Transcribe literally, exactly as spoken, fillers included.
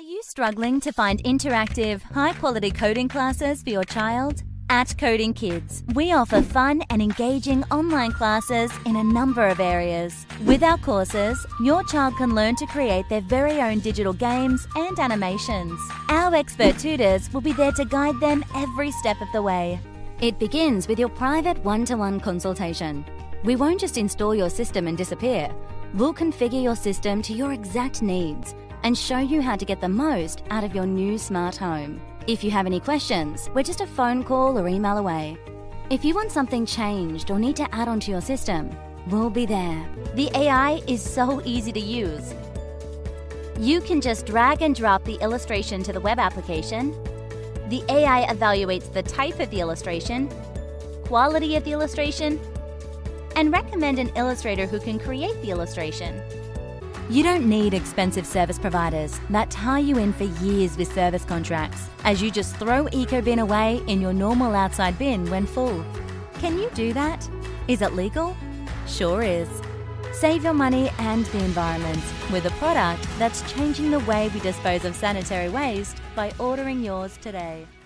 you struggling to find interactive, high-quality coding classes for your child? At Coding Kids, we offer fun and engaging online classes in a number of areas. With our courses, your child can learn to create their very own digital games and animations. Our expert tutors will be there to guide them every step of the way. It begins with your private one-to-one consultation. We won't just install your system and disappear. We'll configure your system to your exact needs and show you how to get the most out of your new smart home. If you have any questions, we're just a phone call or email away. If you want something changed or need to add onto your system, we'll be there. The A I is so easy to use. You can just drag and drop the illustration to the web application. The A I evaluates the type of the illustration, quality of the illustration, and recommend an illustrator who can create the illustration. You don't need expensive service providers that tie you in for years with service contracts, as you just throw EcoBin away in your normal outside bin when full. Can you do that? Is it legal? Sure is. Save your money and the environment with a product that's changing the way we dispose of sanitary waste by ordering yours today.